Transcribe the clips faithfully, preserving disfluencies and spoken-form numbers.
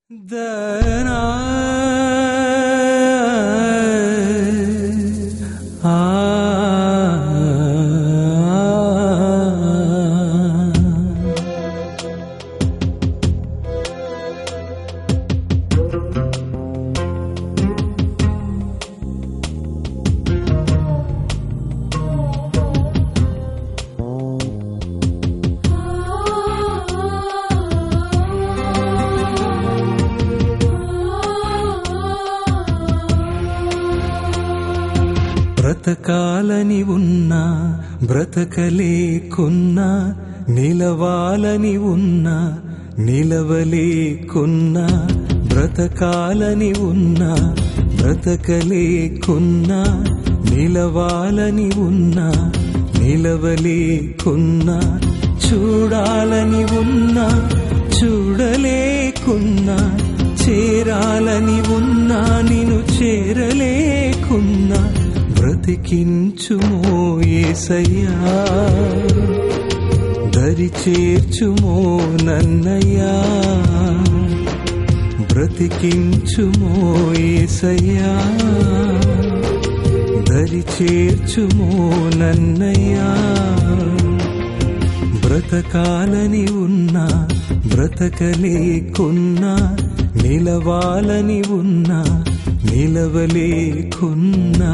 దనా ఆ బ్రతకాలని ఉన్నా బ్రతకలేకున్నా నిలవాలని ఉన్నా నిలవలేకున్నా బ్రతకాలని ఉన్నా బ్రతకలేకున్నా నిలవాలని ఉన్నా నిలవలేకున్నా చూడాలని ఉన్నా చూడలేకున్నా చేరాలని ఉన్నా నిన్ను చేరలేకున్నా బ్రతికించుమో యేసయ్యా దరి చేర్చుమో నన్నయ్యా బ్రతికించుమో యేసయ్యా దరి చేర్చుమో నన్నయ్యా బ్రతకాలని ఉన్నా బ్రతకలేకున్నా నిలవాలని ఉన్నా నిలవలేకున్నా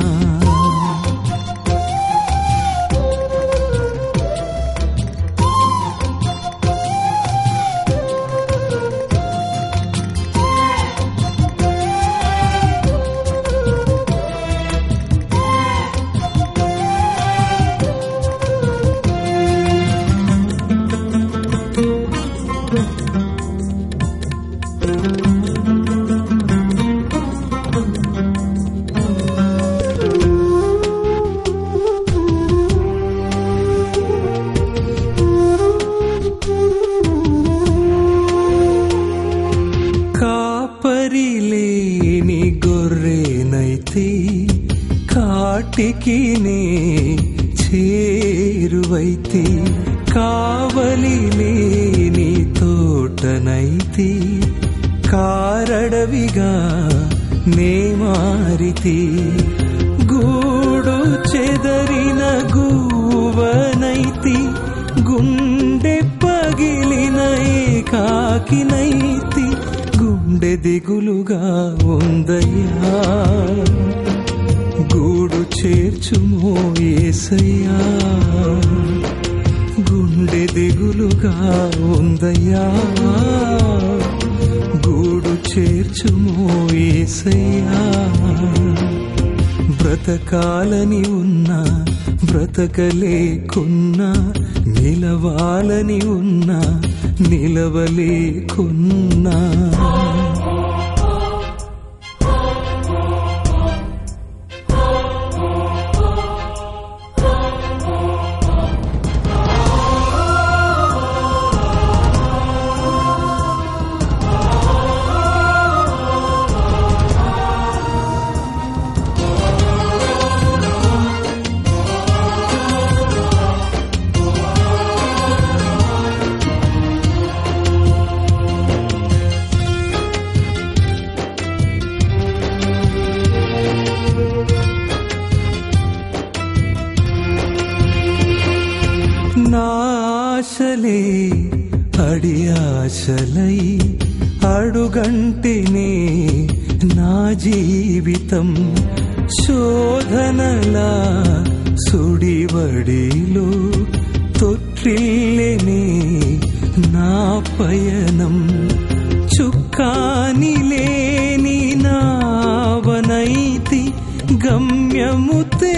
కాపరిలేని గొర్రెనైతే కాటికి నే చేరువైతే కావలి లేని తోటనైతే కారడవిగా నే మారితే గూడు చెదరిన గూవనైతి గుండె పగిలిన ఏకాకినైతి గుండె దిగులుగా ఉందయ్యా గూడు చేర్చుమో యేసయ్యా గుండె దిగులుగా ఉందయ్యా గూడు చేర్చుమో యేసయ్యా బ్రతకాలని ఉన్నా బ్రతకలేకున్నా నిలవాలని ఉన్నా నిలవలేకున్నా నాశలే అడి ఆశలై అడుగంటేనే నా జీవితం శోధనలా సుడివడిలో తొట్టిల్లేనే నా పయనం చుక్కాని లేని నావనైతి గమ్యము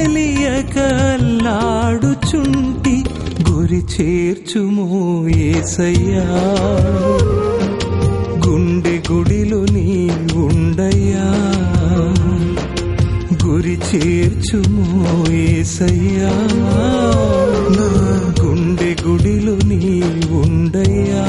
తెలియకల్లాడుచుంటి గురి చేర్చుమో యేసయ్యా గుండె గుడిలో నీ ఉండయ్యా గురి చేర్చుమో యేసయ్యా నా గుండె గుడిలో నీ ఉండయ్యా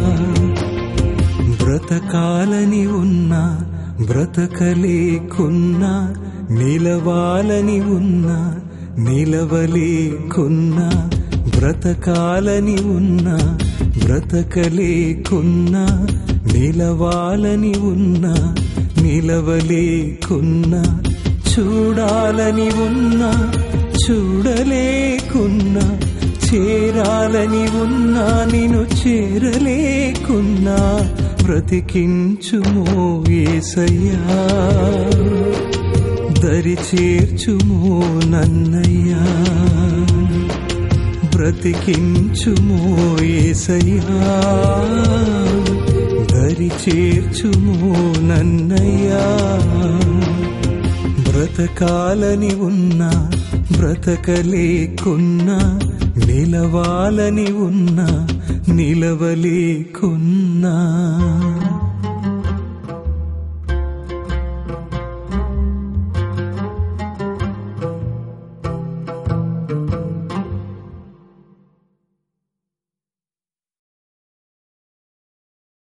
బ్రతకాలని ఉన్నా బ్రతకలేకున్నా నిలవాలని ఉన్నా నిలవలేకున్నా బ్రతకాలని ఉన్నా బ్రతకలేకున్నా, నిలవాలని ఉన్నా నిలవలేకున్నా, చూడాలని ఉన్నా చూడలేకున్నా, చేరాలని ఉన్నా నిన్ను చేరలేకున్నా, బ్రతికించుమో యేసయ్యా, దరి చేర్చుమో నన్నయ్యా, బ్రతికించుమో యేసయ్యా, దరి చేర్చుమో నన్నయ్యా. బ్రతకాలని ఉన్నా బ్రతకలేకున్నా, నిలవాలని ఉన్నా నిలవలేకున్నా.